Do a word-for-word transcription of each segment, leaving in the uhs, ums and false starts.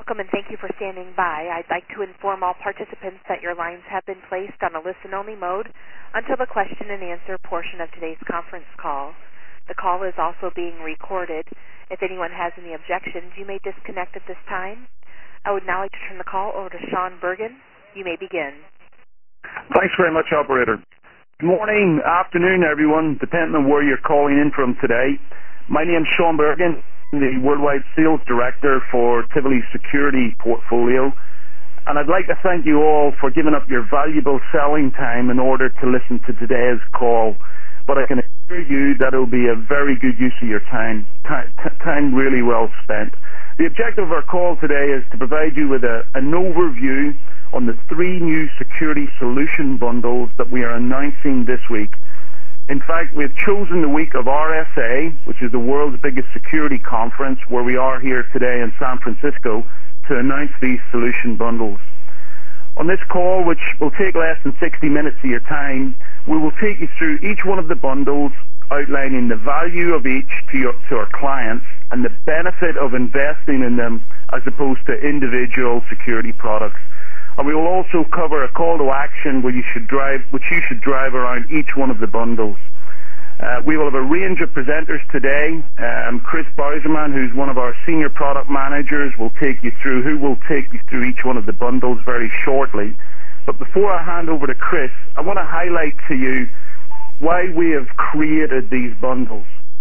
Welcome and thank you for standing by. I'd like to inform all participants that your lines have been placed on a listen-only mode until the question and answer portion of today's conference call. The call is also being recorded. If anyone has any objections, you may disconnect at this time. I would now like to turn the call over to Sean Bergen. You may begin. Thanks very much, operator. Good morning, afternoon, everyone, depending on where you're calling in from today. My name's Sean Bergen. I'm the Worldwide Sales Director for Tivoli's Security Portfolio, and I'd like to thank you all for giving up your valuable selling time in order to listen to today's call. But I can assure you that it will be a very good use of your time, time, time really well spent. The objective of our call today is to provide you with a, an overview on the three new security solution bundles that we are announcing this week. In fact, we've chosen the week of R S A, which is the world's biggest security conference, where we are here today in San Francisco, to announce these solution bundles. On this call, which will take less than sixty minutes of your time, we will take you through each one of the bundles, outlining the value of each to, your, to our clients and the benefit of investing in them as opposed to individual security products. And we will also cover a call to action where you should drive, which you should drive around each one of the bundles. Uh, we will have a range of presenters today. Um, Chris Bauserman, who's one of our senior product managers, will take you through, who will take you through each one of the bundles very shortly. But before I hand over to Chris, I want to highlight to you why we have created these bundles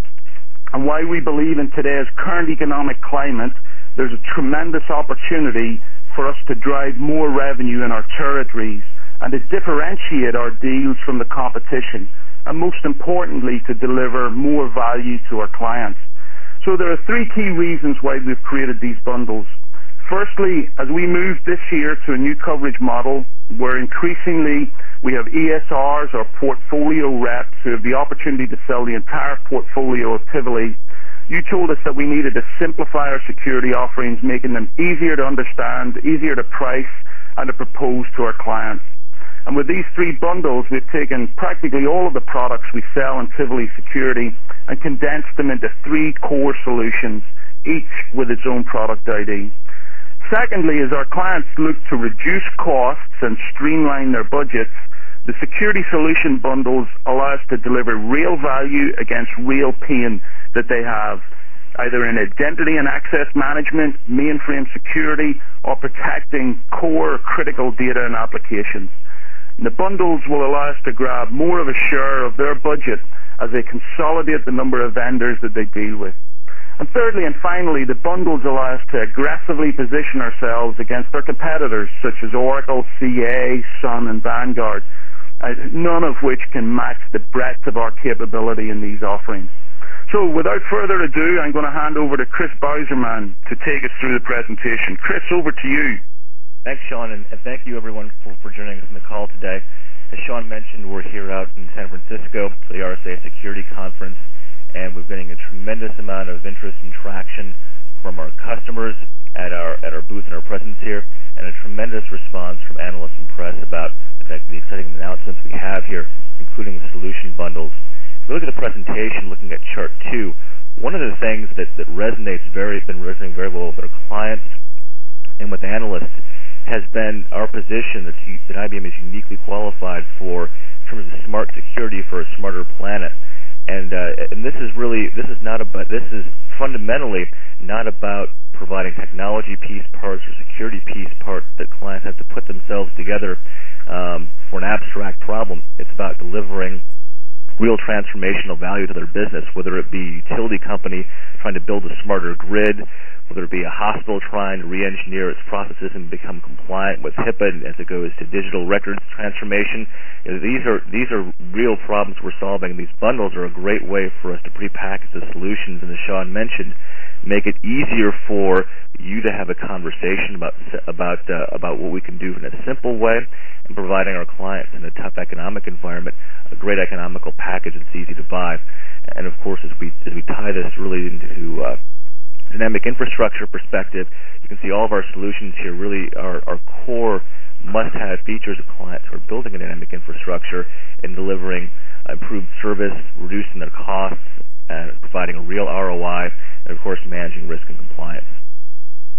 and why we believe in today's current economic climate there's a tremendous opportunity for us to drive more revenue in our territories and to differentiate our deals from the competition, and most importantly, to deliver more value to our clients. So there are three key reasons why we've created these bundles. Firstly, as we move this year to a new coverage model where increasingly we have E S Rs or portfolio reps who have the opportunity to sell the entire portfolio of Tivoli, you told us that we needed to simplify our security offerings, making them easier to understand, easier to price, and to propose to our clients. And with these three bundles, we've taken practically all of the products we sell in Tivoli Security and condensed them into three core solutions, each with its own product I D. Secondly, as our clients look to reduce costs and streamline their budgets, the security solution bundles allow us to deliver real value against real pain that they have, either in identity and access management, mainframe security, or protecting core critical data and applications. And the bundles will allow us to grab more of a share of their budget as they consolidate the number of vendors that they deal with. And thirdly and finally, the bundles allow us to aggressively position ourselves against our competitors such as Oracle, C A, Sun, and Vanguard, uh, none of which can match the breadth of our capability in these offerings. So without further ado, I'm going to hand over to Chris Bauserman to take us through the presentation. Chris, over to you. Thanks, Sean, and, and thank you, everyone, for, for joining us on the call today. As Sean mentioned, we're here out in San Francisco for the R S A Security Conference, and we're getting a tremendous amount of interest and traction from our customers at our at our booth and our presence here, and a tremendous response from analysts and press about the, the exciting announcements we have here, including the solution bundles. If we look at the presentation, looking at chart two, one of the things that, that resonates very, been resonating very well with our clients and with analysts has been our position that, that I B M is uniquely qualified for in terms of smart security for a smarter planet. And uh, and this is really this is not about this is fundamentally not about providing technology piece parts or security piece parts that clients have to put themselves together um, for an abstract problem. It's about delivering real transformational value to their business, whether it be a utility company trying to build a smarter grid, whether it be a hospital trying to re-engineer its processes and become compliant with HIPAA as it goes to digital records transformation. You know, these are these are real problems we're solving. These bundles are a great way for us to prepackage the solutions, and as Sean mentioned, make it easier for you to have a conversation about about uh, about what we can do in a simple way, and providing our clients in a tough economic environment a great economical package that's easy to buy. And of course, as we as we tie this really into uh, dynamic infrastructure perspective, you can see all of our solutions here really are, are core must-have features of clients who are building a dynamic infrastructure and delivering improved service, reducing their costs, and providing a real R O I, and of course managing risk and compliance.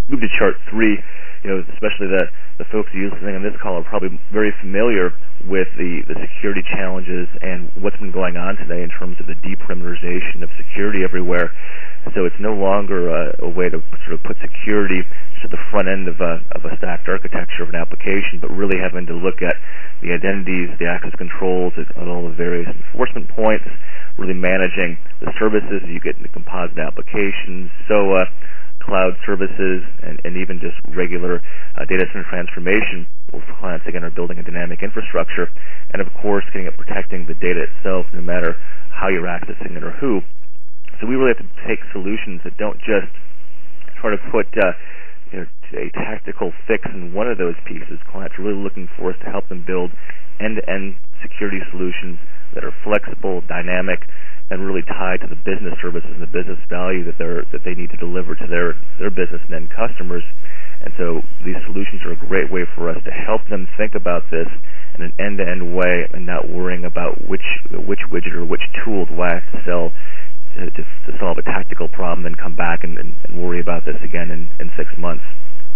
Move to chart three. You know, especially the the folks listening on this call are probably very familiar with the, the security challenges and what's been going on today in terms of the deperimeterization of security everywhere. So it's no longer a, a way to sort of put security to the front end of a, of a stacked architecture of an application, but really having to look at the identities, the access controls, at, at all the various enforcement points, really managing the services you get in the composite applications, S O A, cloud services, and, and even just regular uh, data center transformation. Well, clients, again, are building a dynamic infrastructure, and of course, getting at protecting the data itself, no matter how you're accessing it or who. So we really have to take solutions that don't just try to put uh, you know, a tactical fix in one of those pieces. Clients are really looking for us to help them build end-to-end security solutions that are flexible, dynamic, and really tied to the business services and the business value that they're that they need to deliver to their their business and end customers. And so these solutions are a great way for us to help them think about this in an end-to-end way and not worrying about which which widget or which tool do I have to sell to, to, to solve a tactical problem and come back and, and, and worry about this again in, in six months.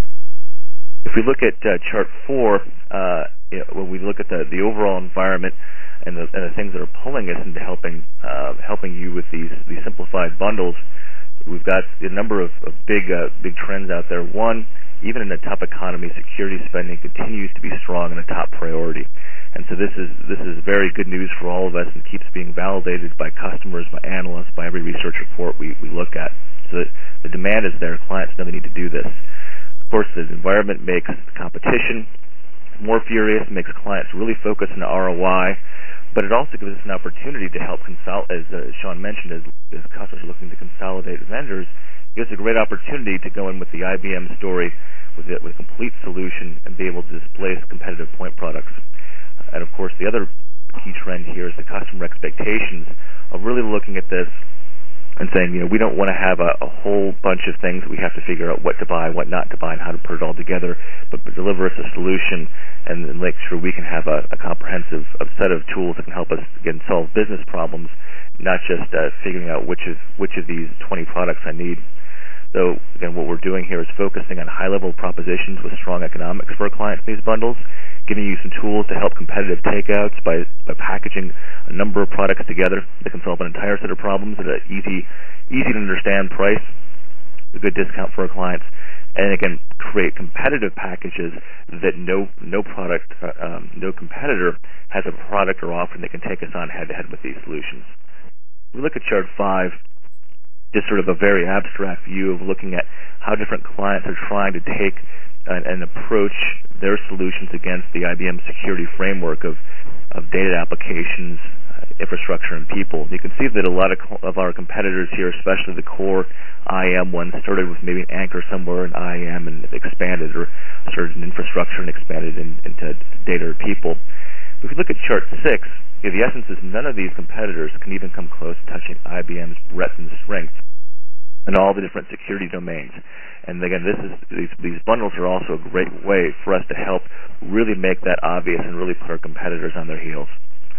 If we look at uh, chart four, uh, you know, when we look at the, the overall environment and the, and the things that are pulling us into helping uh, helping you with these these simplified bundles, we've got a number of, of big uh, big trends out there. One, even in a tough economy, security spending continues to be strong and a top priority. And so this is this is very good news for all of us and keeps being validated by customers, by analysts, by every research report we, we look at. So the demand is there. Clients know they need to do this. Of course, the environment makes competition more furious, makes clients really focus on R O I, but it also gives us an opportunity to help consolidate, as uh, Sean mentioned, as, as customers are looking to consolidate vendors. It gives a great opportunity to go in with the I B M story with, it, with a complete solution and be able to displace competitive point products. And of course, the other key trend here is the customer expectations of really looking at this and saying, you know, we don't want to have a, a whole bunch of things that we have to figure out what to buy, what not to buy, and how to put it all together, but, but deliver us a solution and, and make sure we can have a, a comprehensive a set of tools that can help us, again, solve business problems, not just uh, figuring out which of, which of these twenty products I need. So, again, what we're doing here is focusing on high-level propositions with strong economics for our clients in these bundles, giving you some tools to help competitive takeouts by, by packaging a number of products together that can solve an entire set of problems at an easy, easy to understand price, a good discount for our clients, and again, create competitive packages that no no product, uh, um, no competitor has a product or offering that can take us on head-to-head with these solutions. We look at chart five, just sort of a very abstract view of looking at how different clients are trying to take and, and approach their solutions against the I B M security framework of, of data applications, uh, infrastructure, and people. You can see that a lot of, of our competitors here, especially the core I A M ones, started with maybe an anchor somewhere in I A M and expanded, or started in infrastructure and expanded in, into data or people. If we look at chart six, the essence is none of these competitors can even come close to touching I B M's breadth and strength in all the different security domains. And again, this is these, these bundles are also a great way for us to help really make that obvious and really put our competitors on their heels.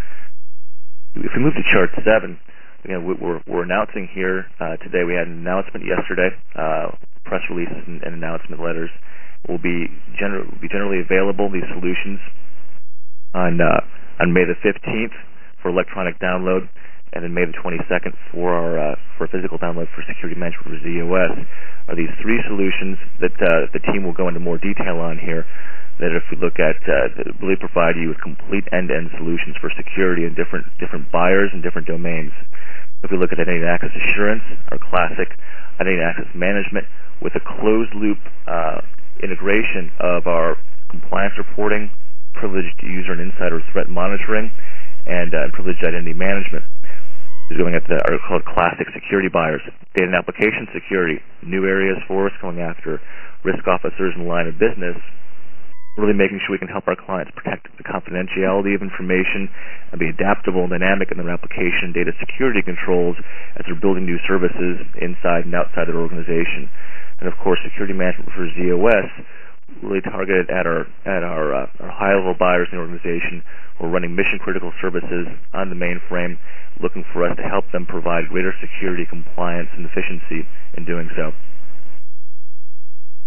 If we move to chart seven, you know, we're, we're announcing here uh, today. We had an announcement yesterday. Uh, press releases and, and announcement letters will be, gener- will be generally available. These solutions on uh, on May the fifteenth for electronic download, and then May the twenty-second for our uh, for physical download for security management for Z O S. Are these three solutions that uh, the team will go into more detail on here, that if we look at uh, that really provide you with complete end-to-end solutions for security in different different buyers and different domains. If we look at identity and access assurance, our classic identity and access management with a closed-loop uh, integration of our compliance reporting, privileged user and insider threat monitoring, and uh, privileged identity management. We're going at the are called classic security buyers. Data and application security, new areas for us, going after risk officers in the line of business, really making sure we can help our clients protect the confidentiality of information and be adaptable and dynamic in their application and data security controls as they're building new services inside and outside their organization. And of course, security management for Z O S, really targeted at our at our, uh, our high-level buyers in the organization. We're running mission-critical services on the mainframe, looking for us to help them provide greater security, compliance, and efficiency in doing so.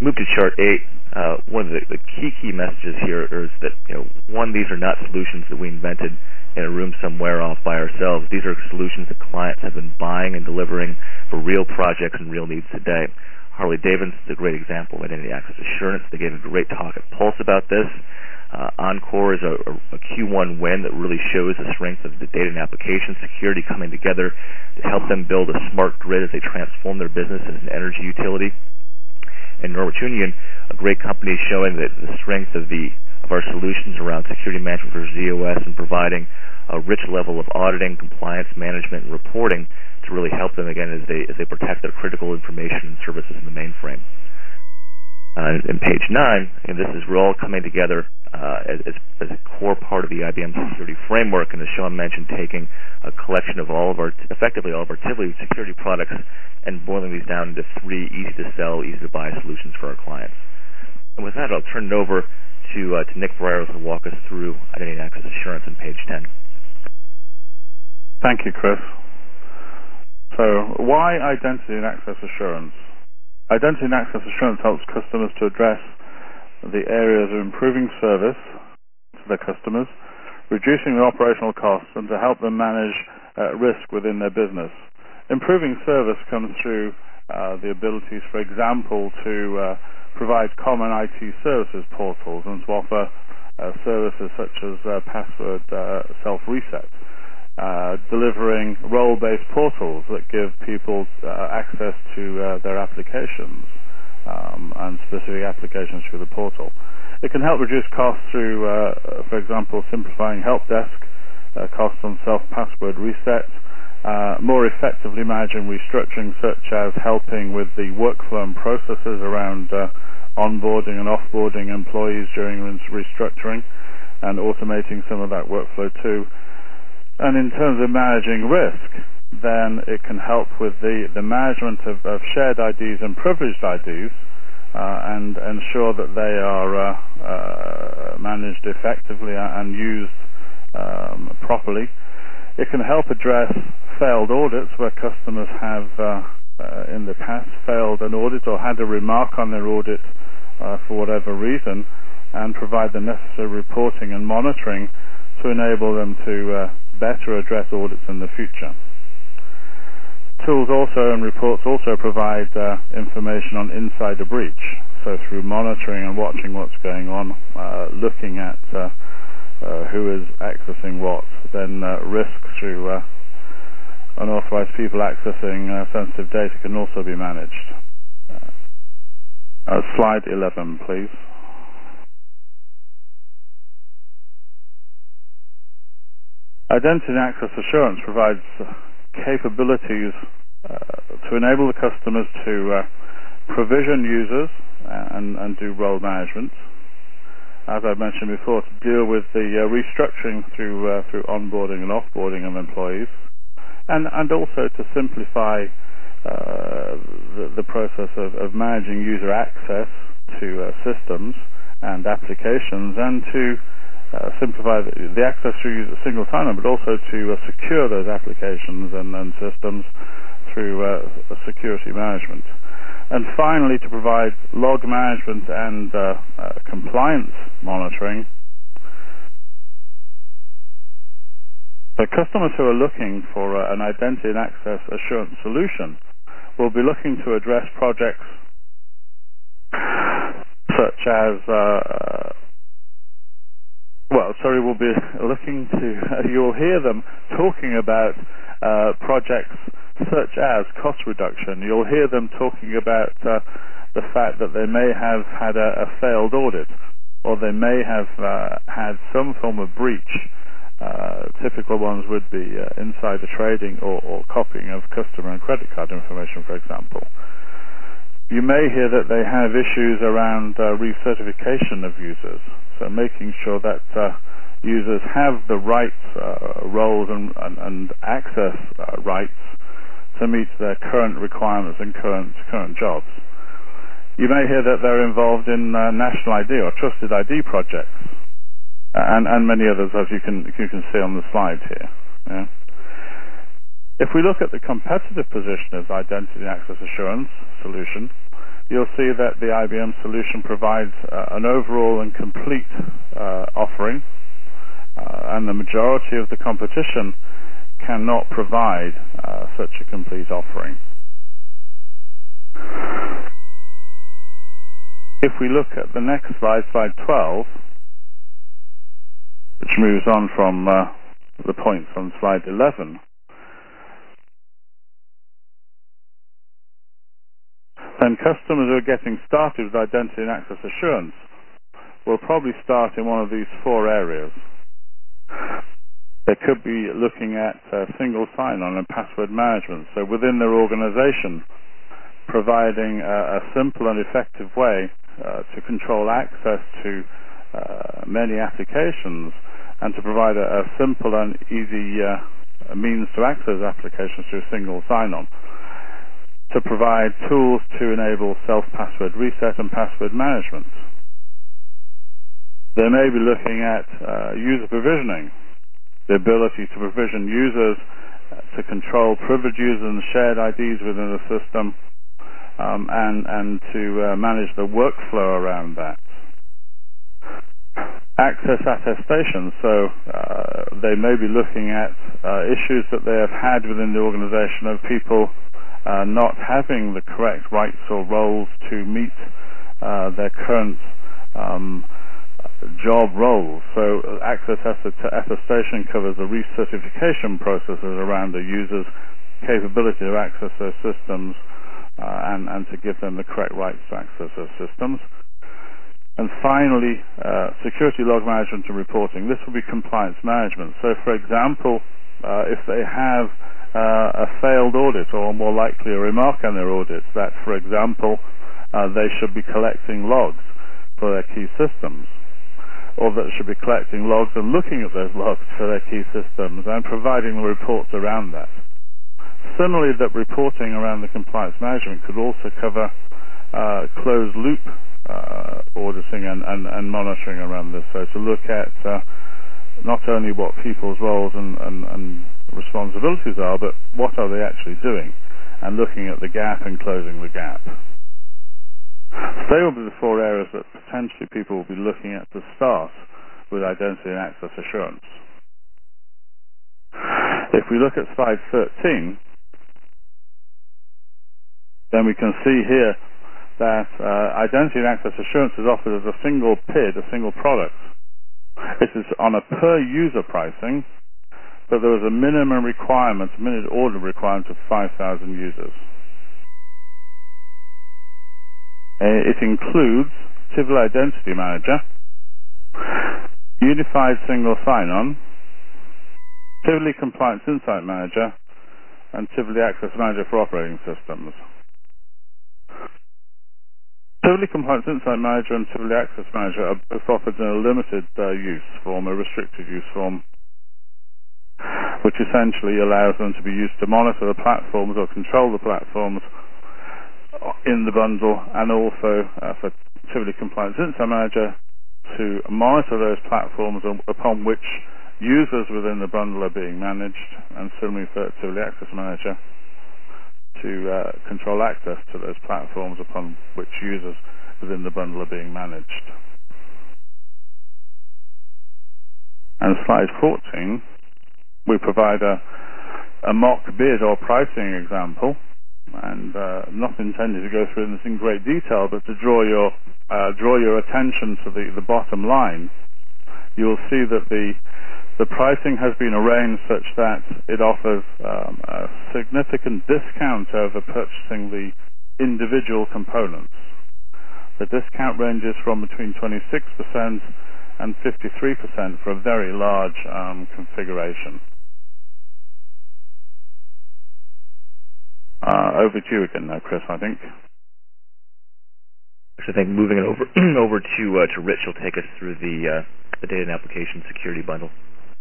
Move to chart eight. Uh, one of the, the key, key messages here is that, you know, one, these are not solutions that we invented in a room somewhere off by ourselves. These are solutions that clients have been buying and delivering for real projects and real needs today. Harley-Davidson is a great example of Identity Access Assurance. They gave a great talk at Pulse about this. Uh, Encore is a, a Q one win that really shows the strength of the data and application security coming together to help them build a smart grid as they transform their business as an energy utility. And Norwich Union, a great company showing that the strength of the of our solutions around security management for Z O S and providing a rich level of auditing, compliance management, and reporting to really help them again as they as they protect their critical information and services in the mainframe. Uh, in page nine, and this is we're all coming together uh, as, as a core part of the I B M security framework, and as Sean mentioned, taking a collection of all of our, effectively all of our Tivoli security products and boiling these down into three easy-to-sell, easy-to-buy solutions for our clients. And with that, I'll turn it over to, uh, to Nick Briers to walk us through Identity and Access Assurance on page ten. Thank you, Chris. So, why Identity and Access Assurance? Identity and Access Assurance helps customers to address the areas of improving service to their customers, reducing their operational costs, and to help them manage uh, risk within their business. Improving service comes through uh, the abilities, for example, to uh, provide common I T services portals and to offer uh, services such as uh, password uh, self-reset. Uh, delivering role-based portals that give people uh, access to uh, their applications um, and specific applications through the portal. It can help reduce costs through, uh, for example, simplifying help desk, uh, costs on self-password reset, uh, more effectively managing restructuring such as helping with the workflow and processes around uh, onboarding and offboarding employees during restructuring and automating some of that workflow too. And in terms of managing risk, then it can help with the, the management of, of shared I Ds and privileged I Ds uh, and ensure that they are uh, uh, managed effectively and used um, properly. It can help address failed audits where customers have uh, uh, in the past failed an audit or had a remark on their audit uh, for whatever reason, and provide the necessary reporting and monitoring to enable them to uh, better address audits in the future. Tools also and reports also provide uh, information on insider breach. So through monitoring and watching what's going on, uh, looking at uh, uh, who is accessing what, then uh, risk through uh, unauthorized people accessing uh, sensitive data can also be managed. Uh, slide eleven, please. Identity and Access Assurance provides capabilities uh, to enable the customers to uh, provision users and, and do role management. As I mentioned before, to deal with the uh, restructuring through uh, through onboarding and offboarding of employees, and and also to simplify uh, the, the process of, of managing user access to uh, systems and applications, and to Uh, simplify the, the access through a single sign-on, but also to uh, secure those applications and, and systems through uh, security management. And finally, to provide log management and uh, uh, compliance monitoring. So customers who are looking for uh, an identity and access assurance solution will be looking to address projects such as uh, Well, sorry, we'll be looking to, uh, you'll hear them talking about uh, projects such as cost reduction. You'll hear them talking about uh, the fact that they may have had a, a failed audit, or they may have uh, had some form of breach. Uh, typical ones would be uh, insider trading or, or copying of customer and credit card information, for example. You may hear that they have issues around uh, recertification of users, so making sure that uh, users have the right uh, roles and, and, and access uh, rights to meet their current requirements and current current jobs. You may hear that they're involved in uh, national I D or trusted I D projects, and, and many others, as you can you can see on the slide here. Yeah. If we look at the competitive position of Identity and Access Assurance solution, you'll see that the I B M solution provides uh, an overall and complete uh, offering, uh, and the majority of the competition cannot provide uh, such a complete offering. If we look at the next slide, slide twelve, which moves on from uh, the points on slide eleven, then customers who are getting started with identity and access assurance will probably start in one of these four areas. They could be looking at uh, single sign-on and password management, so within their organization, providing a, a simple and effective way uh, to control access to uh, many applications and to provide a, a simple and easy uh, means to access applications through single sign-on, to provide tools to enable self-password reset and password management. They may be looking at uh, user provisioning, the ability to provision users, uh, to control privileged users and shared I Ds within the system, um, and, and to uh, manage the workflow around that. Access attestation, so uh, they may be looking at uh, issues that they have had within the organization of people uh, not having the correct rights or roles to meet uh, their current um, job roles. So access attestation covers the recertification processes around the user's capability to access those systems uh, and, and to give them the correct rights to access those systems. And finally, uh, security log management and reporting. This will be compliance management. So, for example, uh, if they have uh, a failed audit, or more likely a remark on their audit, that, for example, uh, they should be collecting logs for their key systems, or that should be collecting logs and looking at those logs for their key systems and providing the reports around that. Similarly, that reporting around the compliance management could also cover uh, closed loop Uh, auditing and, and, and monitoring around this. So to look at uh, not only what people's roles and, and, and responsibilities are, but what are they actually doing, and looking at the gap and closing the gap. So they will be the four areas that potentially people will be looking at to start with identity and access assurance. If we look at slide thirteen, then we can see here that uh, identity and access assurance is offered as a single P I D, a single product. It is on a per-user pricing, but there is a minimum requirement, a minimum order requirement of five thousand users. Uh, it includes Tivoli Identity Manager, Unified Single Sign-On, Tivoli Compliance Insight Manager, and Tivoli Access Manager for operating systems. Tivoli Compliance Insight Manager and Tivoli Access Manager are both offered in a limited uh, use form, a restricted use form, which essentially allows them to be used to monitor the platforms or control the platforms in the bundle, and also uh, for Tivoli Compliance Insight Manager to monitor those platforms upon which users within the bundle are being managed, and similarly for Tivoli Access Manager to uh, control access to those platforms upon which users within the bundle are being managed. And slide fourteen, we provide a, a mock bid or pricing example, and uh, not intended to go through this in great detail, but to draw your uh, draw your attention to the, the bottom line. You will see that the The pricing has been arranged such that it offers um, a significant discount over purchasing the individual components. The discount ranges from between twenty-six percent and fifty-three percent for a very large um, configuration. Uh, over to you again now, Chris, I think. So I think moving it over over to uh, to Rich, will take us through the uh, the data and application security bundle.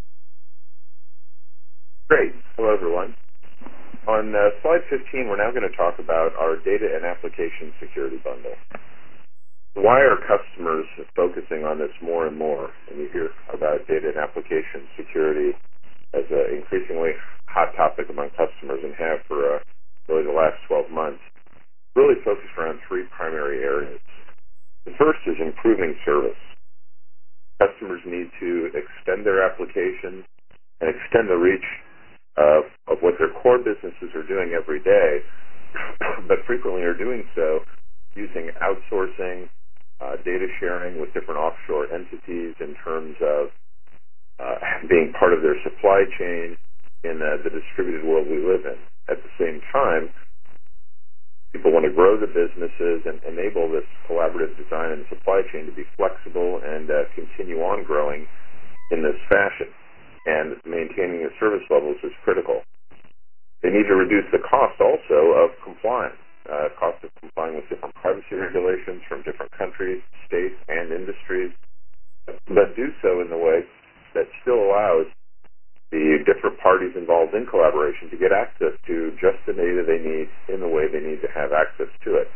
Great. Hello, everyone. On uh, slide fifteen, we're now going to talk about our data and application security bundle. Why are customers focusing on this more and more? And you hear about data and application security as an increasingly hot topic among customers, and have for uh, really the last twelve months. really focused around three primary areas. The first is improving service. Customers need to extend their applications and extend the reach of, of what their core businesses are doing every day, but frequently are doing so using outsourcing, uh, data sharing with different offshore entities in terms of uh, being part of their supply chain in uh, the distributed world we live in. At the same time, people want to grow the businesses and enable this collaborative design and supply chain to be flexible and uh, continue on growing in this fashion. And maintaining the service levels is critical. They need to reduce the cost also of compliance, uh, cost of complying with different privacy regulations from different countries, states, and industries, but do so in the way that still allows the different parties involved in collaboration to get access to just the data they need in the way they need to have access to it.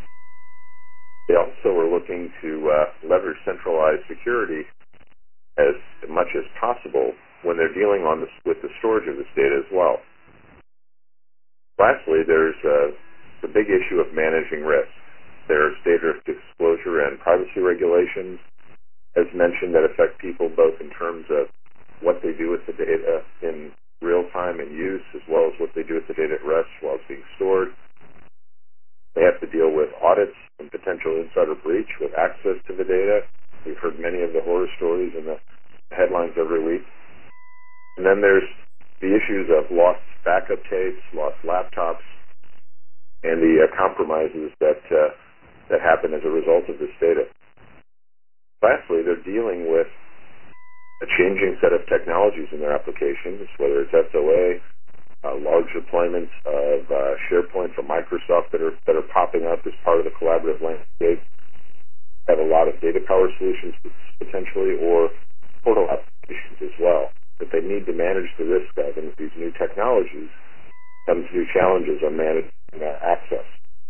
They also are looking to uh, leverage centralized security as much as possible when they're dealing on this, with the storage of this data as well. Lastly, there's uh, the big issue of managing risk. There's data disclosure and privacy regulations, as mentioned, that affect people both in terms of what they do with the data in real time and use, as well as what they do with the data at rest while it's being stored. They have to deal with audits and potential insider breach with access to the data. We've heard many of the horror stories in the headlines every week. And then there's the issues of lost backup tapes, lost laptops, and the uh, compromises that uh, that happen as a result of this data. Lastly, they're dealing with a changing set of technologies in their applications, whether it's S O A, uh, large deployments of uh, SharePoint from Microsoft that are that are popping up as part of the collaborative landscape, have a lot of data power solutions potentially, or portal applications as well, that they need to manage the risk of. And with these new technologies comes new challenges on managing uh, access.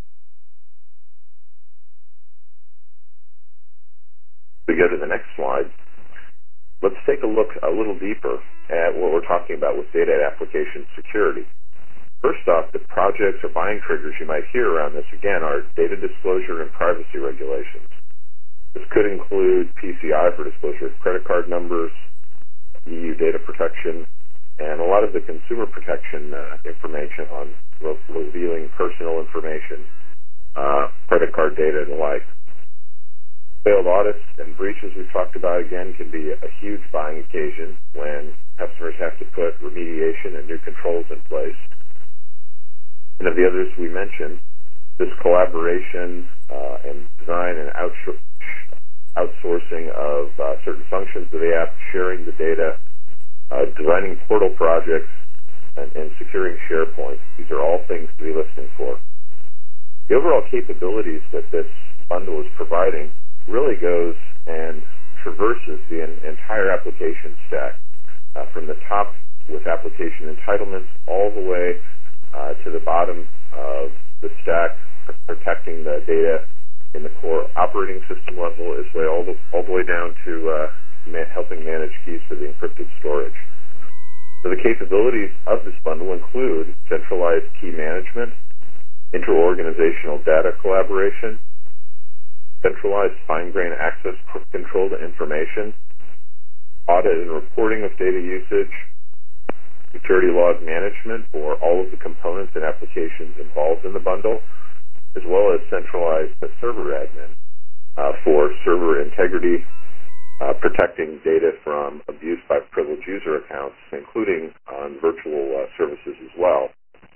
We go to the next slide. Let's take a look a little deeper at what we're talking about with data and application security. First off, the projects or buying triggers you might hear around this, again, are data disclosure and privacy regulations. This could include P C I for disclosure of credit card numbers, E U data protection, and a lot of the consumer protection uh, information on revealing personal information, uh, credit card data, and the like. Failed audits and breaches we've talked about, again, can be a huge buying occasion when customers have to put remediation and new controls in place. And of the others we mentioned, this collaboration uh, and design and outsourcing of uh, certain functions of the app, sharing the data, uh, designing portal projects, and, and securing SharePoint. These are all things to be listening for. The overall capabilities that this bundle is providing really goes and traverses the en- entire application stack, uh, from the top with application entitlements all the way uh, to the bottom of the stack, protecting the data in the core operating system level, as well all the, all the way down to uh, ma- helping manage keys for the encrypted storage. So the capabilities of this bundle include centralized key management, inter-organizational data collaboration, centralized fine-grained access control to information, audit and reporting of data usage, security log management for all of the components and applications involved in the bundle, as well as centralized server admin uh, for server integrity, uh, protecting data from abuse by privileged user accounts, including on virtual uh, services as well.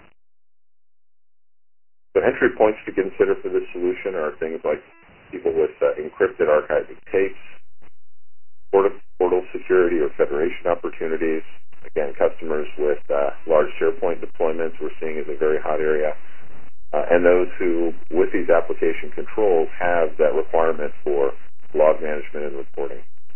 So entry points to consider for this solution are things like people with uh, encrypted archiving tapes, portal, portal security or federation opportunities. Again, customers with uh, large SharePoint deployments we're seeing is a very hot area. Uh, and those who, with these application controls, have that requirement for log management and reporting.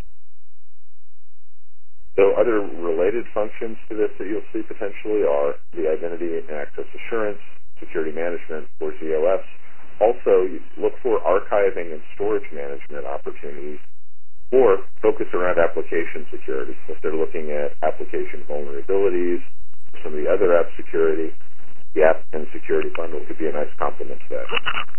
So other related functions to this that you'll see potentially are the identity and access assurance, security management, or Z O S. Also, you look for archiving and storage management opportunities, or focus around application security. If they're looking at application vulnerabilities, some of the other app security, the app and security bundle could be a nice complement to that.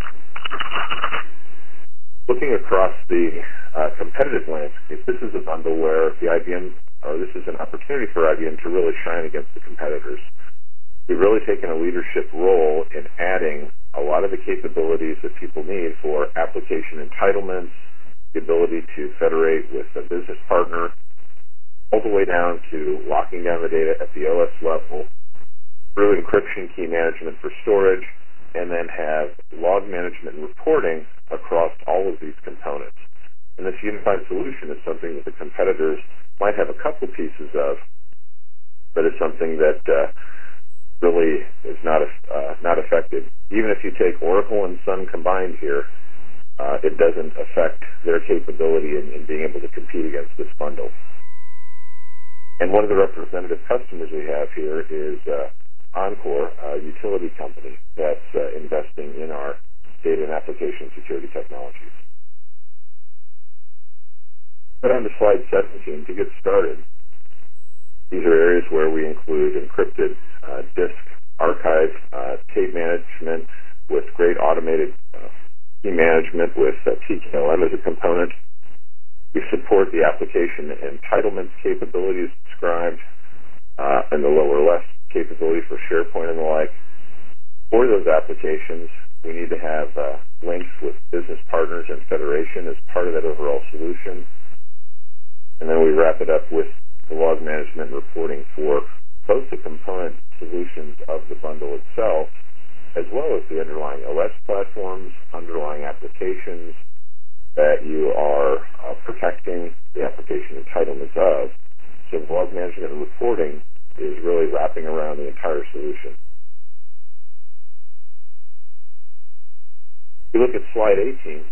Looking across the uh, competitive landscape, this is a bundle where the I B M, or this is an opportunity for I B M to really shine against the competitors. We've really taken a leadership role in adding a lot of the capabilities that people need for application entitlements, the ability to federate with a business partner, all the way down to locking down the data at the O S level, through encryption key management for storage, and then have log management and reporting across all of these components. And this unified solution is something that the competitors might have a couple pieces of, but it's something that uh, really is not uh, not effective. Even if you take Oracle and Sun combined here, uh, it doesn't affect their capability in, in being able to compete against this bundle. And one of the representative customers we have here is uh, Encore, a utility company that's uh, investing in our data and application security technologies. But on to slide seventeen, to get started. These are areas where we include encrypted uh, disk archive, uh, tape management with great automated uh, key management with uh, T K L M as a component. We support the application entitlements capabilities described uh, in the lower left capability for SharePoint and the like. For those applications, we need to have uh, links with business partners and federation as part of that overall solution. And then we wrap it up with the log management and reporting for both the component solutions of the bundle itself, as well as the underlying O S platforms, underlying applications that you are uh, protecting the application entitlements of. So log management and reporting is really wrapping around the entire solution. If you look at slide eighteen,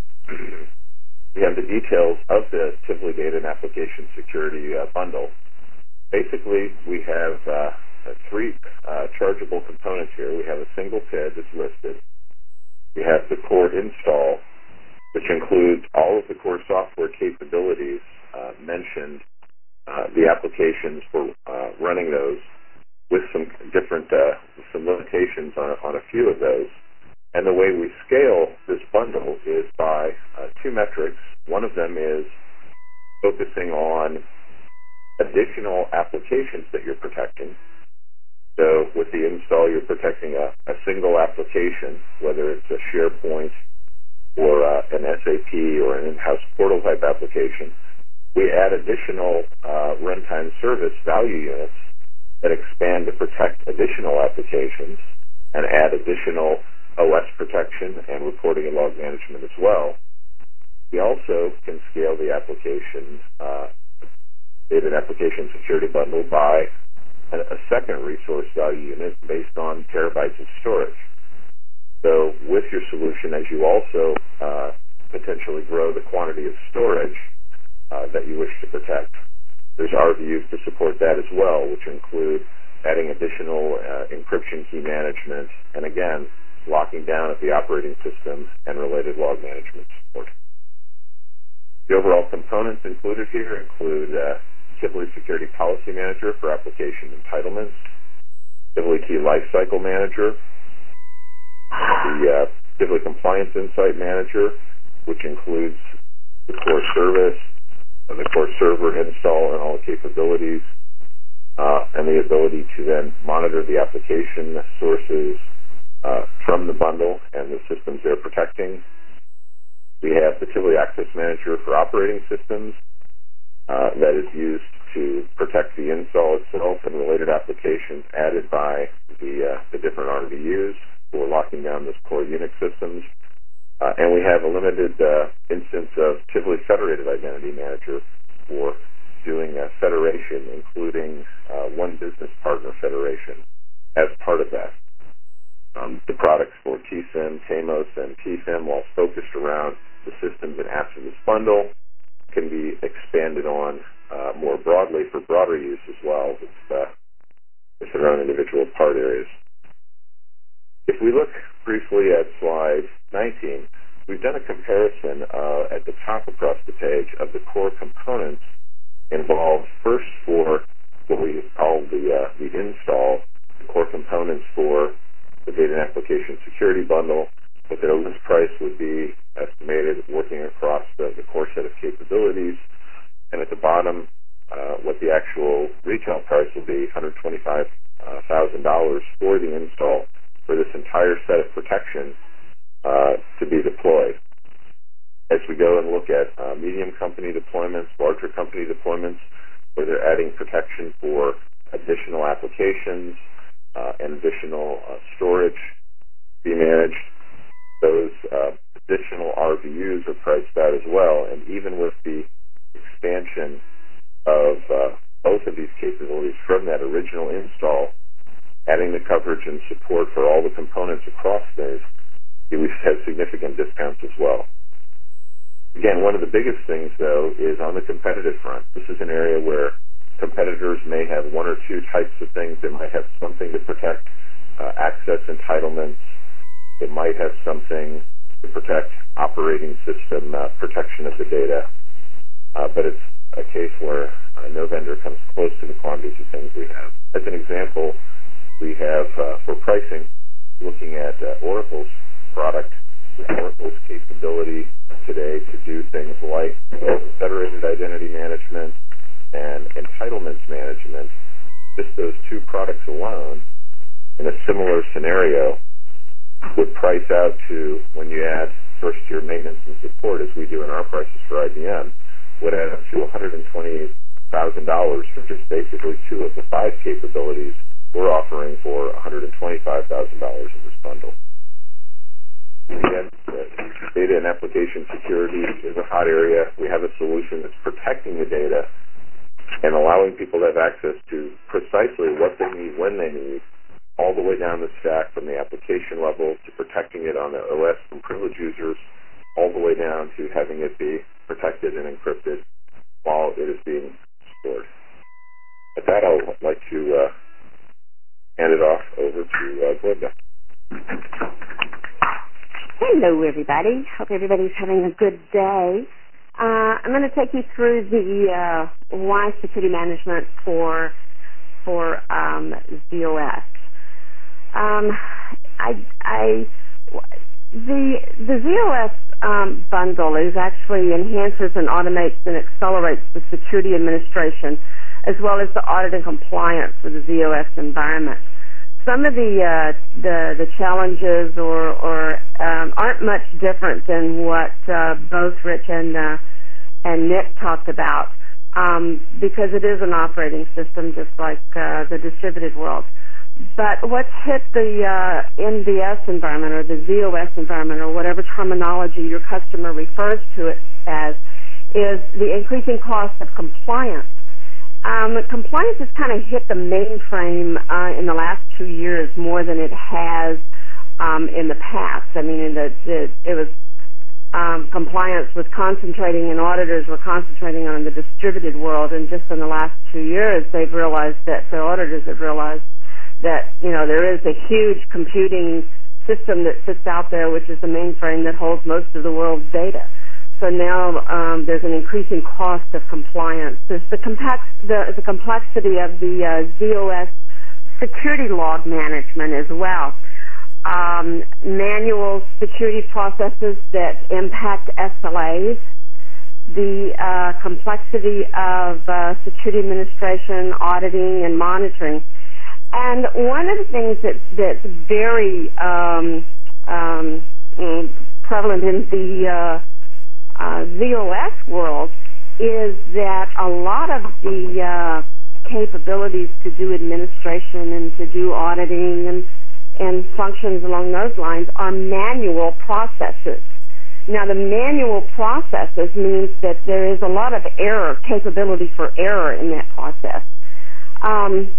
we have the details of the Tivoli Data and Application Security uh, bundle. Basically, we have uh, three uh, chargeable components here. We have a single P I D that's listed. We have the core install, which includes all of the core software capabilities uh, mentioned, uh, the applications for uh, running those, with some different uh, some limitations on, on a few of those. And the way we scale this bundle is by uh, two metrics. One of them is focusing on additional applications that you're protecting. So with the install, you're protecting a, a single application, whether it's a SharePoint or uh, an S A P or an in-house portal type application. We add additional uh, runtime service value units that expand to protect additional applications and add additional O S protection and reporting and log management as well. We also can scale the application uh, data and application security bundle by a, a second resource value unit based on terabytes of storage. So with your solution, as you also uh, potentially grow the quantity of storage uh, that you wish to protect, there's R V Us to support that as well, which include adding additional uh, encryption key management and, again, locking down at the operating system and related log management support. The overall components included here include uh, Tivoli Security Policy Manager for application entitlements, Tivoli Key Lifecycle Manager, the uh, Tivoli Compliance Insight Manager, which includes the core service, and the core server install and all the capabilities, uh, and the ability to then monitor the application sources uh, from the bundle and the systems they're protecting. We have the Tivoli Access Manager for operating systems uh, that is used to protect the install itself and related applications added by the, uh, the different R V Us for locking down those core Unix systems. Uh, and we have a limited uh, instance of Tivoli Federated Identity Manager for doing uh, federation, including uh, one business partner federation as part of that. Um, the products for T SIM, Tamos, and T FIM, while focused around the systems and apps in this bundle, can be expanded on uh, more broadly for broader use as well with, uh, with their own individual part areas. If we look briefly at slide nineteen, we've done a comparison uh, at the top across the page of the core components involved first for what we call the, uh, the install, the core components for the Data and Application Security Bundle, what their list price would be estimated working across the, the core set of capabilities, and at the bottom, uh, what the actual retail price will be, one hundred twenty-five thousand dollars for the install for this entire set of protection uh, to be deployed. As we go and look at uh, medium company deployments, larger company deployments, where they're adding protection for additional applications uh, and additional uh, storage to be managed, those uh, additional R V Us are priced out as well. And even with the expansion of uh, both of these capabilities from that original install, adding the coverage and support for all the components across those, we have significant discounts as well. Again, one of the biggest things, though, is on the competitive front. This is an area where competitors may have one or two types of things. They might have something to protect uh, access entitlements. They might have something to protect operating system uh, protection of the data. Uh, but it's a case where uh, no vendor comes close to the quantities of things we have. As an example, we have, uh, for pricing, looking at uh, Oracle's product, Oracle's capability today to do things like both federated identity management and entitlements management. Just those two products alone, in a similar scenario, would price out to, when you add first-year maintenance and support, as we do in our prices for I B M, would add up to one hundred twenty thousand dollars for just basically two of the five capabilities we're offering for one hundred twenty-five thousand dollars in this bundle. Again, uh, data and application security is a hot area. We have a solution that's protecting the data and allowing people to have access to precisely what they need when they need, all the way down the stack from the application level to protecting it on the O S from privileged users, all the way down to having it be protected and encrypted while it is being stored. At that, I would like to uh, hand it off over to uh, Glenda. Hello, everybody. Hope everybody's having a good day. Uh, I'm going to take you through the uh, why security management for for um, Z O S. Um, I, I, the the Z O S um, bundle is actually enhances and automates and accelerates the security administration, as well as the audit and compliance for the Z O S environment. Some of the uh, the, the challenges or, or um, aren't much different than what uh, both Rich and uh, and Nick talked about, um, because it is an operating system just like uh, the distributed world. But what's hit the uh, N B S environment or the Z O S environment or whatever terminology your customer refers to it as is the increasing cost of compliance. Um, compliance has kind of hit the mainframe uh, in the last two years more than it has um, in the past. I mean, in the, the, it was um, compliance was concentrating and auditors were concentrating on the distributed world, and just in the last two years they've realized that, the auditors have realized that, you know, there is a huge computing system that sits out there, which is the mainframe that holds most of the world's data. So now um, there's an increasing cost of compliance. There's the, complex, the, the complexity of the uh, Z O S security log management as well. Um, manual security processes that impact S L As. The uh, complexity of uh, security administration, auditing, and monitoring. And one of the things that's, that's very um, um, prevalent in the uh, Uh, Z O S world is that a lot of the uh, capabilities to do administration and to do auditing and, and functions along those lines are manual processes. Now, the manual processes means that there is a lot of error, capability for error in that process. Um,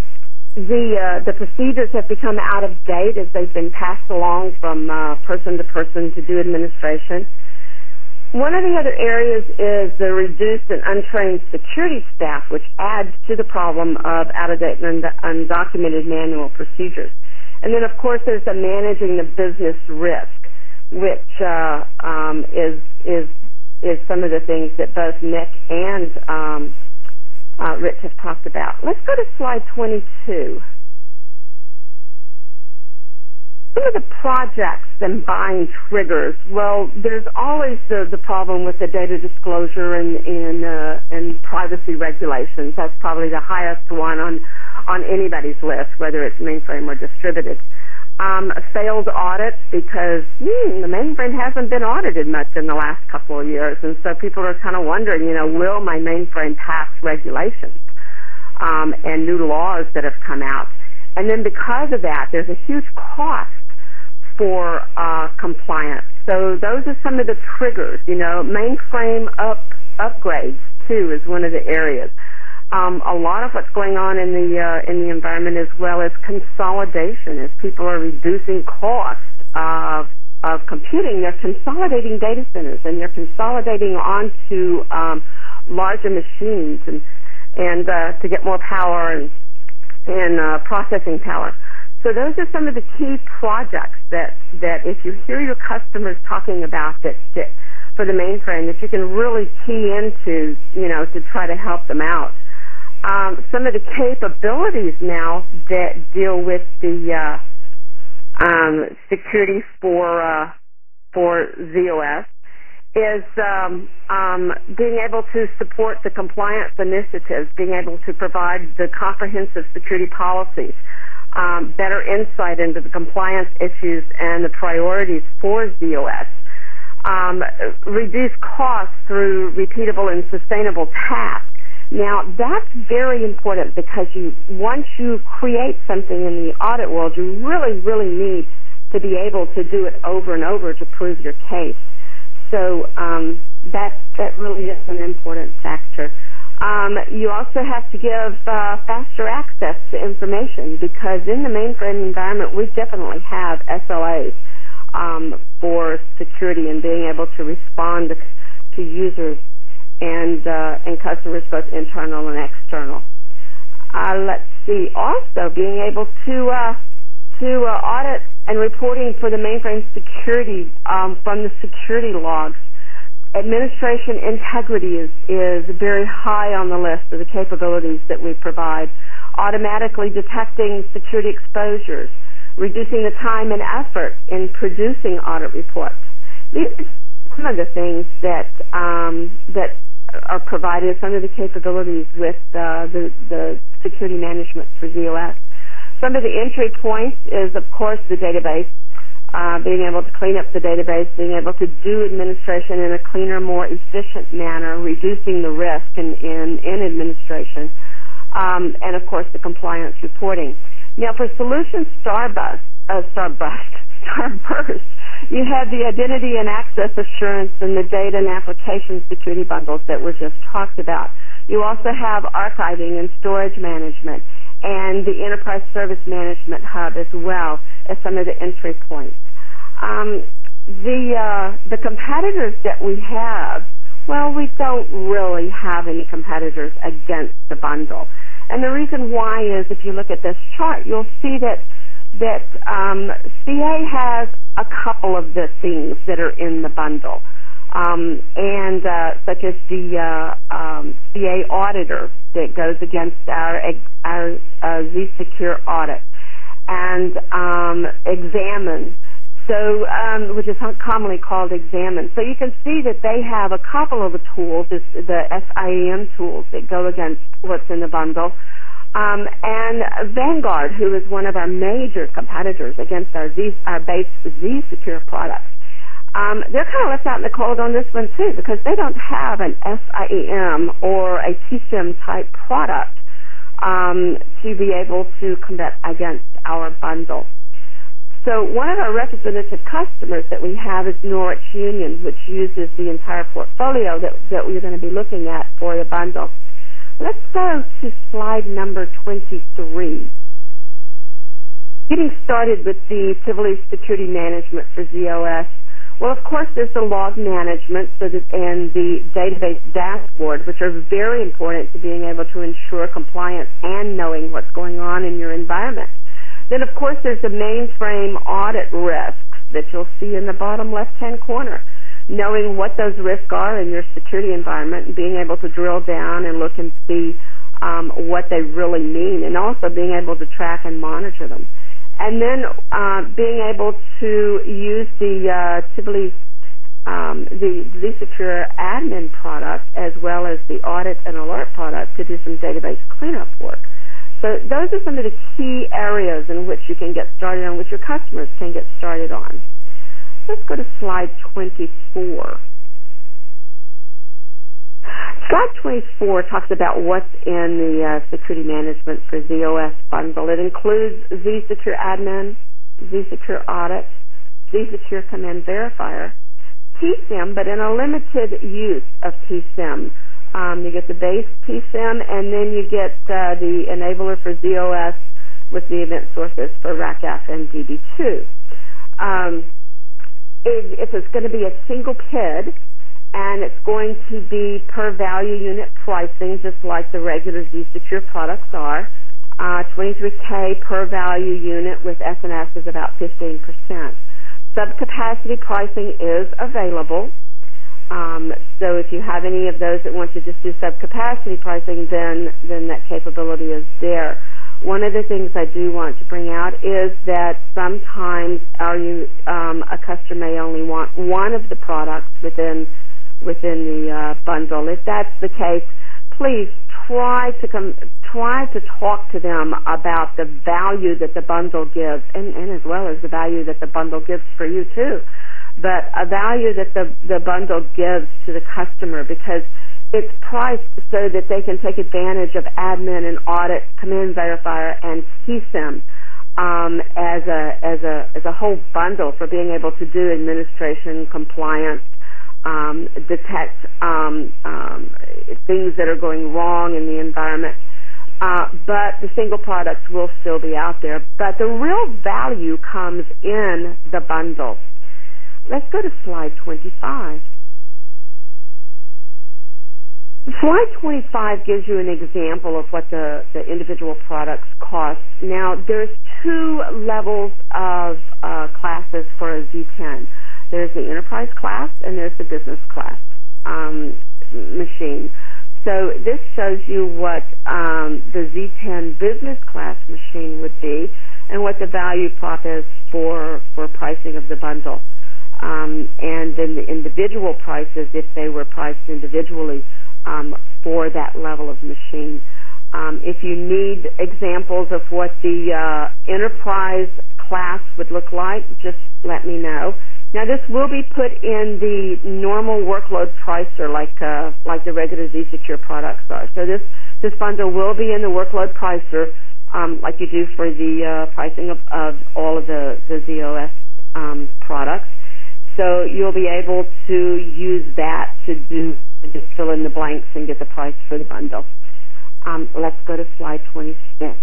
the uh, the procedures have become out of date as they've been passed along from uh, person to person to do administration. One of the other areas is the reduced and untrained security staff, which adds to the problem of out-of-date and undocumented manual procedures. And then, of course, there's the managing the business risk, which uh, um, is is is some of the things that both Nick and um, uh, Rich have talked about. Let's go to slide twenty-two. some of the projects and buying triggers, well, there's always the, the problem with the data disclosure and, and, uh, and privacy regulations. That's probably the highest one on, on anybody's list, whether it's mainframe or distributed. Um, failed audits because hmm, the mainframe hasn't been audited much in the last couple of years, and so people are kind of wondering, you know, will my mainframe pass regulations um, and new laws that have come out? And then because of that, there's a huge cost for uh, compliance. So those are some of the triggers. You know, mainframe up upgrades too is one of the areas. Um, a lot of what's going on in the uh, in the environment as well as consolidation. As people are reducing costs of of computing, they're consolidating data centers and they're consolidating onto um, larger machines and and uh, to get more power and and uh, processing power. So those are some of the key projects that that if you hear your customers talking about that, that for the mainframe, that you can really key into, you know, to try to help them out. Um, some of the capabilities now that deal with the uh, um, security for uh, for Z O S is um, um, being able to support the compliance initiatives, being able to provide the comprehensive security policies, um, better insight into the compliance issues and the priorities for Z O S, um, reduce costs through repeatable and sustainable tasks. Now, that's very important because you, once you create something in the audit world, you really, really need to be able to do it over and over to prove your case. So um, that, that really is an important factor. Um, you also have to give uh, faster access to information because in the mainframe environment, we definitely have S L As um, for security and being able to respond to users and uh, and customers, both internal and external. Uh, let's see. Also, being able to uh, to uh, audit and reporting for the mainframe security um, from the security logs. Administration integrity is is very high on the list of the capabilities that we provide. Automatically detecting security exposures, reducing the time and effort in producing audit reports. These are some of the things that um, that are provided, some of the capabilities with uh, the, the security management for Z O S. Some of the entry points is, of course, the database, uh, being able to clean up the database, being able to do administration in a cleaner, more efficient manner, reducing the risk in, in, in administration, um, and, of course, the compliance reporting. Now, for Solutions Starburst, uh, Starburst, Starburst, you have the identity and access assurance and the data and application security bundles that were just talked about. You also have archiving and storage management and the enterprise service management hub as well as some of the entry points. Um, the uh, the competitors that we have, well, we don't really have any competitors against the bundle. And the reason why is if you look at this chart, you'll see that that um, C A has a couple of the things that are in the bundle, um, and uh, such as the uh, um, C A auditor that goes against our our uh, zSecure audit, and um, Examine, so um, which is commonly called Examine. So you can see that they have a couple of the tools, the S I E M tools that go against what's in the bundle. Um, and Vanguard, who is one of our major competitors against our Z, our base zSecure products, um, they're kind of left out in the cold on this one too because they don't have an S I E M or a T S I M type product um, to be able to combat against our bundle. So one of our representative customers that we have is Norwich Union, which uses the entire portfolio that, that we're going to be looking at for the bundle. Let's go to slide number twenty-three. Getting started with the Tivoli Security Management for Z O S. Well, of course, there's the log management so that, and the database dashboard, which are very important to being able to ensure compliance and knowing what's going on in your environment. Then, of course, there's the mainframe audit risks that you'll see in the bottom left-hand corner. Knowing what those risks are in your security environment and being able to drill down and look and see um, what they really mean, and also being able to track and monitor them. and then uh, being able to use the uh, Tivoli, um, the vSecure admin product as well as the audit and alert product to do some database cleanup work. So those are some of the key areas in which you can get started on, which your customers can get started on. Let's go to slide twenty-four. Slide twenty-four talks about what's in the uh, security management for Z O S bundle. It includes vSecure Admin, vSecure Audit, vSecure Command Verifier, T SIM, but in a limited use of T SIM. Um, you get the base T SIM, and then you get uh, the enabler for Z O S with the event sources for RACF and D B two. Um, it, it's going to be a single P I D, and it's going to be per value unit pricing, just like the regular vSecure products are. Uh, twenty-three K per value unit with S and S is about fifteen percent. Subcapacity pricing is available. Um, so if you have any of those that want to just do subcapacity pricing, then, then that capability is there. One of the things I do want to bring out is that sometimes our, um, a customer may only want one of the products within within the uh, bundle. If that's the case, please try to com- try to talk to them about the value that the bundle gives, and, and as well as the value that the bundle gives for you too, but a value that the, the bundle gives to the customer, because it's priced so that they can take advantage of admin and audit, command verifier, and T SIM um, as a as a as a whole bundle for being able to do administration, compliance, Um, detect um, um, things that are going wrong in the environment. Uh, but the single products will still be out there. But the real value comes in the bundle. Let's go to slide twenty-five. Slide twenty-five gives you an example of what the, the individual products cost. Now, there's two levels of uh, classes for a Z ten. There's the enterprise class and there's the business class um, machine. So this shows you what um, the Z ten business class machine would be and what the value prop is for, for pricing of the bundle. Um, and then the individual prices, if they were priced individually um, for that level of machine. Um, if you need examples of what the uh, enterprise class would look like, just let me know. Now, this will be put in the normal workload pricer, like uh, like the regular vSecure products are. So this this bundle will be in the workload pricer, um, like you do for the uh, pricing of, of all of the, the Z O S um, products. So you'll be able to use that to do to just fill in the blanks and get the price for the bundle. Um, let's go to slide twenty-six.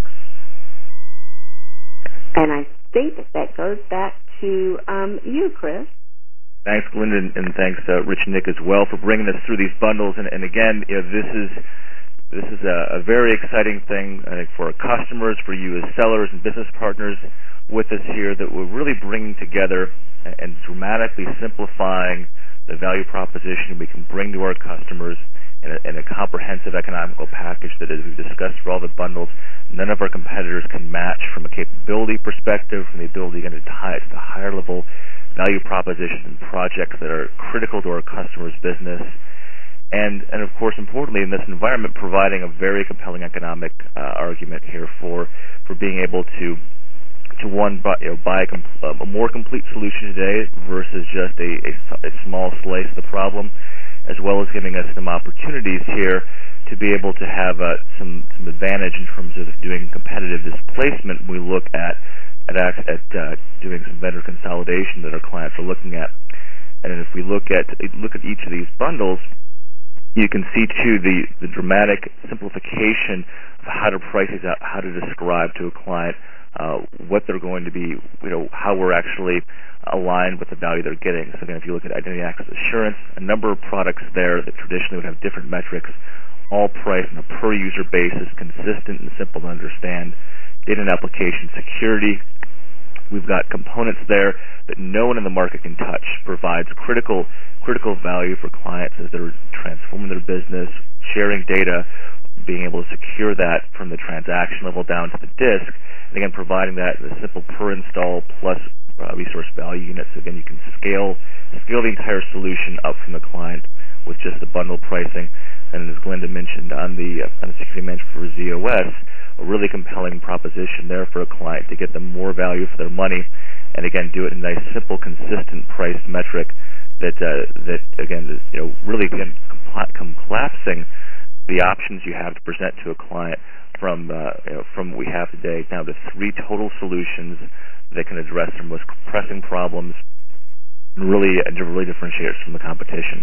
And I think that that goes back to um, you, Chris. Thanks, Glenda, and, and thanks, uh, Rich and Nick, as well, for bringing us through these bundles. And, and again, you know, this is this is a, a very exciting thing, I think, for our customers, for you as sellers and business partners with us here, that we're really bringing together and, and dramatically simplifying the value proposition we can bring to our customers in a, in a comprehensive economical package that, as we've discussed for all the bundles, none of our competitors can match from a capability perspective, from the ability to get to high, to the higher level value propositions and projects that are critical to our customers' business. And, and of course, importantly, in this environment, providing a very compelling economic uh, argument here for, for being able to to one buy, you know, buy a, com- a more complete solution today versus just a, a, a small slice of the problem, as well as giving us some opportunities here to be able to have uh, some some advantage in terms of doing competitive displacement when we look at at, at uh, doing some vendor consolidation that our clients are looking at. And if we look at look at each of these bundles, you can see too the, the dramatic simplification of how to price these out, how to describe to a client uh, what they're going to be, you know, how we're actually aligned with the value they're getting. So again, if you look at identity access assurance, a number of products there that traditionally would have different metrics, all priced on a per user basis, consistent and simple to understand. Data and application security, we've got components there that no one in the market can touch, provides critical critical value for clients as they're transforming their business, sharing data, being able to secure that from the transaction level down to the disk, and again, providing that in a simple per install plus uh, resource value units. So again, you can scale scale the entire solution up from the client with just the bundle pricing. And as Glenda mentioned on the uh, on the security management for Z O S, a really compelling proposition there for a client to get them more value for their money, and again, do it in a nice, simple, consistent price metric that uh, that again is, you know, really again com- collapsing the options you have to present to a client from uh, you know, from what we have today down to three total solutions that can address their most pressing problems and really uh, really differentiate us from the competition.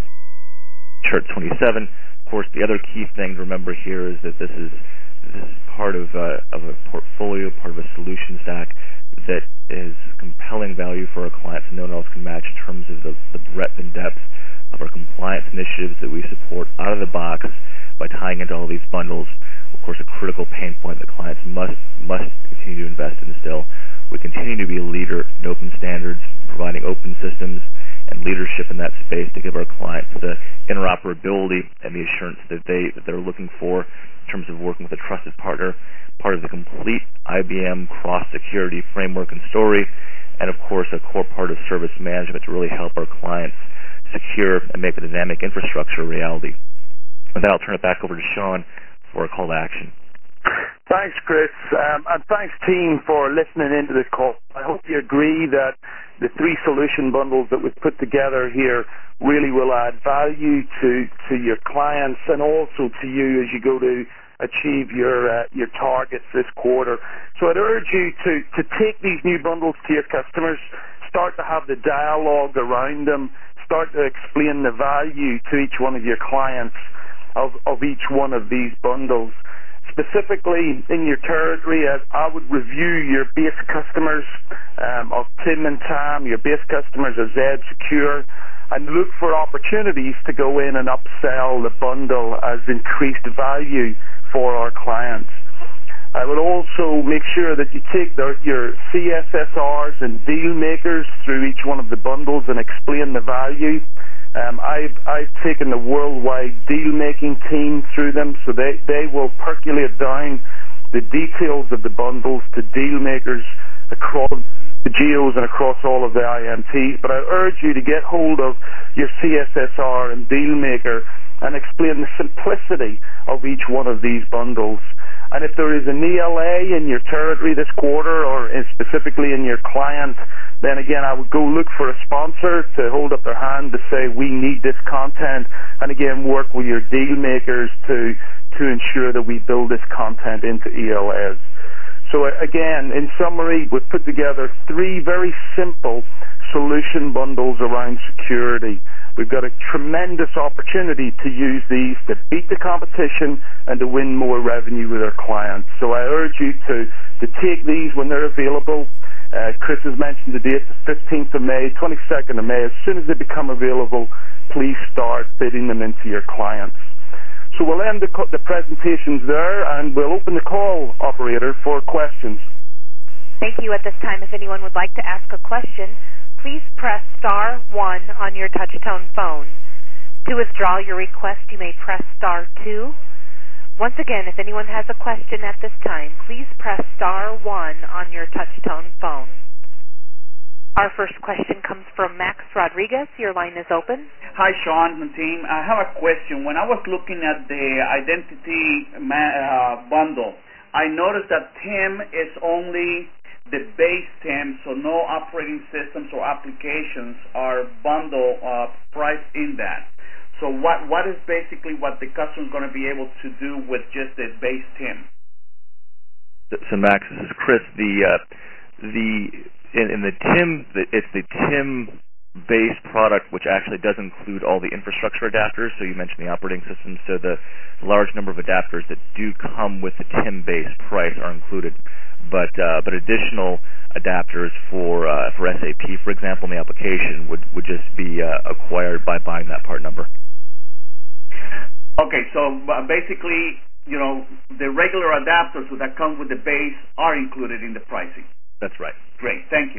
Chart twenty-seven. Of course, the other key thing to remember here is that this is this is part of uh, of a portfolio, part of a solution stack that is compelling value for our clients, and no one else can match in terms of the, the breadth and depth of our compliance initiatives that we support out of the box by tying into all these bundles. Of course, a critical pain point that clients must must continue to invest in still. We continue to be a leader in open standards, providing open systems and leadership in that space to give our clients the interoperability and the assurance that they that they're looking for in terms of working with a trusted partner, part of the complete I B M cross-security framework and story, and of course a core part of service management to really help our clients secure and make the dynamic infrastructure a reality. With that, I'll turn it back over to Sean for a call to action. Thanks, Chris, um, and thanks, team, for listening into this call. I hope you agree that the three solution bundles that we've put together here really will add value to, to your clients and also to you as you go to achieve your uh, your targets this quarter. So I'd urge you to, to take these new bundles to your customers, start to have the dialogue around them, start to explain the value to each one of your clients of, of each one of these bundles. Specifically in your territory, I would review your base customers um, of Tim and Tam, your base customers of Zed Secure, and look for opportunities to go in and upsell the bundle as increased value for our clients. I would also make sure that you take the, your C S S Rs and deal makers through each one of the bundles and explain the value. Um, I've, I've taken the worldwide deal-making team through them, so they, they will percolate down the details of the bundles to deal makers across the geos and across all of the I M Ts. But I urge you to get hold of your C S S R and deal maker and explain the simplicity of each one of these bundles. And if there is an E L A in your territory this quarter, or in specifically in your client, then again I would go look for a sponsor to hold up their hand to say we need this content, and again work with your deal makers to to ensure that we build this content into E L As. So again, in summary, we've put together three very simple solution bundles around security. We've got a tremendous opportunity to use these to beat the competition and to win more revenue with our clients. So I urge you to, to take these when they're available. Uh, Chris has mentioned the date, the fifteenth of May, twenty-second of May. As soon as they become available, please start bidding them into your clients. So we'll end the, co- the presentations there, and we'll open the call, operator, for questions. Thank you. At this time, if anyone would like to ask a question, please press star one on your touch-tone phone. To withdraw your request, you may press star two. Once again, if anyone has a question at this time, please press star one on your touch-tone phone. Our first question comes from Max Rodriguez. Your line is open. Hi, Sean and team. I have a question. When I was looking at the identity uh, bundle, I noticed that Tim is only the base Tim, so no operating systems or applications are bundle uh, priced in that. So what what is basically what the customer is going to be able to do with just the base Tim? So Max, this is Chris. The uh, the in, in the Tim, it's the Tim base product, which actually does include all the infrastructure adapters. So you mentioned the operating system. So the large number of adapters that do come with the Tim base price are included. But uh, but additional adapters for uh, for S A P, for example, in the application would, would just be uh, acquired by buying that part number. Okay, so uh, basically, you know, the regular adapters that come with the base are included in the pricing. That's right. Great, thank you.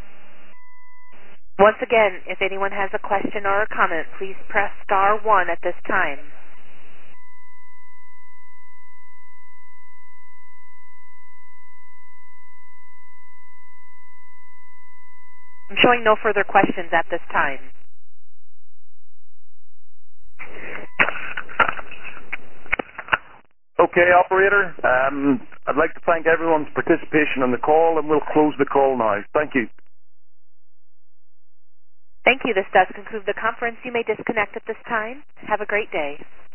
Once again, if anyone has a question or a comment, please press star one at this time. showing no further questions at this time. Okay, operator. Um, I'd like to thank everyone's participation on the call, and we'll close the call now. Thank you. Thank you. This does conclude the conference. You may disconnect at this time. Have a great day.